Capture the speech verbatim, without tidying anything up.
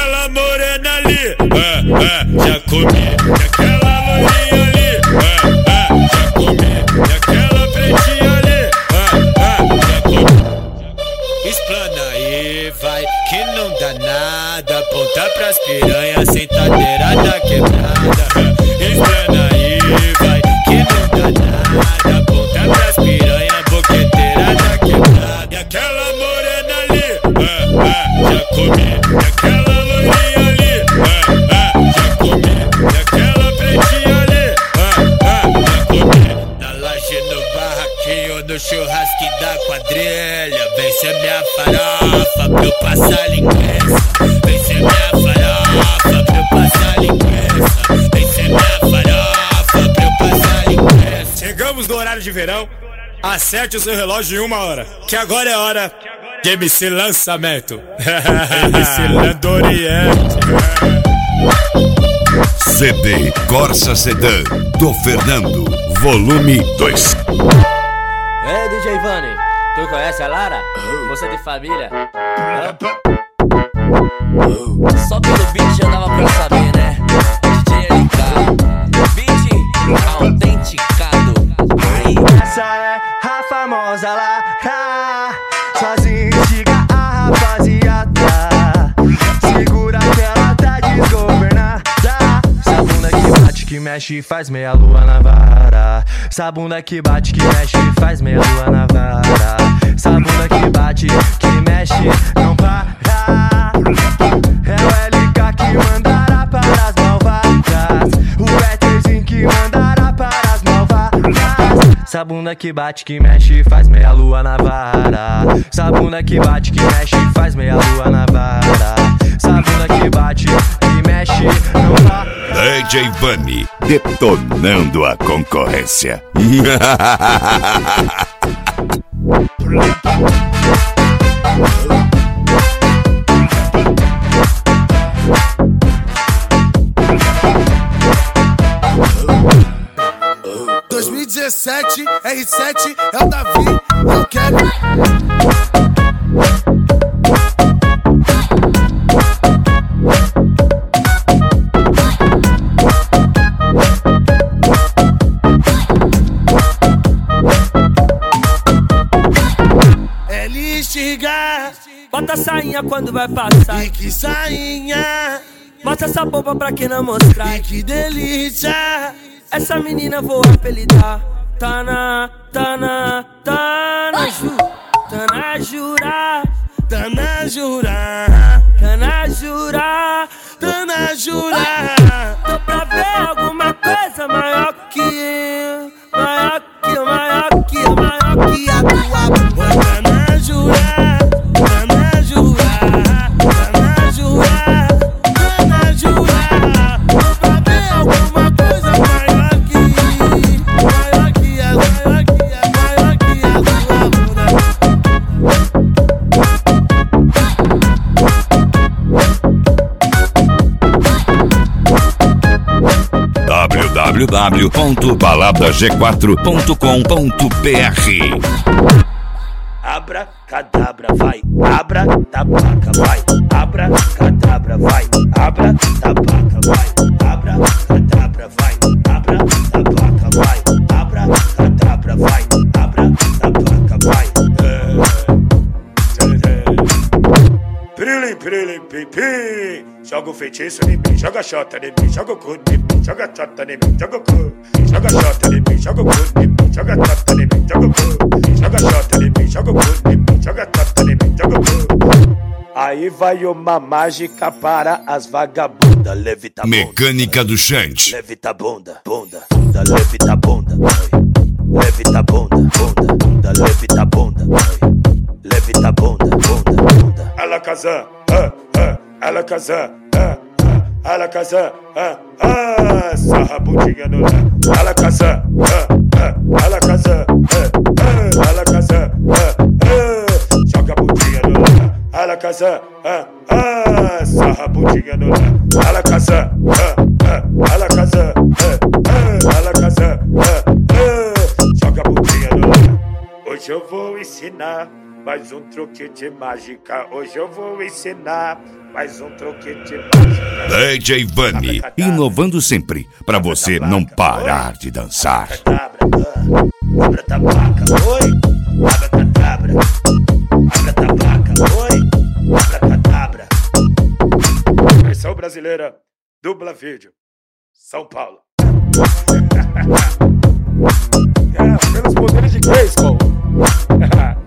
aquela morena ali, ah, ah, já comi. E aquela loirinha ali, ah, ah, já comi. E aquela pretinha ali, ah, ah, já comi. Explana aí, vai, que não dá nada. Aponta pras piranhas, sentadeira da quebrada. Explana aí, vai, que não dá nada. Aponta pras piranhas, boqueteira da quebrada. E aquela morena ali, ah, ah, já comi. E aquela loirinha ali, ah, ah, já comi. E aquela pretinha ali, ah, ah, já comi. Na laje, no barraquinho, no churrasco da quadrilha. Vem ser minha farofa pra eu passar linguiça. Vem ser minha farofa pra eu passar linguiça. Vem ser minha farofa pra eu passar linguiça. Chegamos no horário de verão. Acerte o seu relógio em uma hora, que agora é hora de M C Lançamento. M C Landoriente. C D Corsa Sedan do Fernando, volume dois. Ei, D J Vani, tu conhece a Lara? Moça de família? Hã? Só pelo beat já dava pra saber, né? D J L K, beat autenticado. Ai. Essa é a famosa Lara, sozinha instiga a rapaziada. Segura que ela tá desgovernada. Essa bunda que bate, que mexe e faz meia lua na vara. Essa bunda que bate, que mexe e faz meia lua na vara. Essa bunda que bate, que mexe, não para. É o L K que mandará para as malvadas. O Peterzinho que mandará para as malvadas. Essa bunda que bate, que mexe e faz meia lua na vara. Essa bunda que bate, que mexe e faz meia lua na vara. Essa bunda que bate, que mexe, não para. D J Vani, detonando a concorrência. dois mil e dezessete, R sete, é o Davi, eu quero. Ele enxergar, Bota a sainha quando vai passar. e que sainha, Mostra essa bomba pra quem não mostrar. e que delícia. Essa menina vou apelidar. Tá na, tá na, tá na ju, tá na jura, Tá na jura, tá na jura. tá na jura. Tô pra ver alguma coisa maior que eu, maior que eu, maior que eu, maior que a tua boca. Tá na jura, tá na jura, tá na jura, tá na jura. Tô pra ver alguma coisa maior que, maior que a, maior que a, maior que a tua bunda. w w w ponto balada g quatro ponto com ponto b r. Abra, cadabra, vai, abra, tabaca, vai, abra, cadabra, vai, abra, tabaca, vai, abra, cadabra, vai, abra, tabaca, vai, abra, cadabra, vai, abra, tabaca, vai. Pirilim, pirilim, pim, pim. Joga o feitiço em mim, joga xota em mim, joga o cu em mim, joga xota em mim, joga o cu. Joga xota em mim, joga o cu em mim, joga xota em mim, joga o cu. Joga xota em mim, joga o cu em mim, joga xota em mim, joga o cu. Aí vai uma mágica para as vagabundas, levita bunda. Mecânica do Chante. Levita bunda, bunda, bunda, levita bunda, levita bunda, bunda, bunda, levita bunda, levita bunda, bunda, bunda. Ela casa, ah, ah, ela casa, ah, ah, ela casa, ah, ah, sarra a bundinha no lá. Ela casa, ah, ah, ela casa, ah, ah, ela casa, ah, ah, joga a bundinha no lá. Ela casa, ah, ah, sarra a bundinha no lá. Ela casa, ah, ah, ela casa, ah, ah, ela casa, ah, ah, joga a bundinha no lá. Hoje eu vou ensinar mais um truque de mágica. Hoje eu vou ensinar mais um truque de mágica. D J Vani, inovando sempre, pra você não parar de dançar. Abra tabaca, oi, abra cadabra. Abra tabaca, oi, abra cadabra. Versão brasileira, dubla vídeo, São Paulo. É, pelos poderes de Grayskull.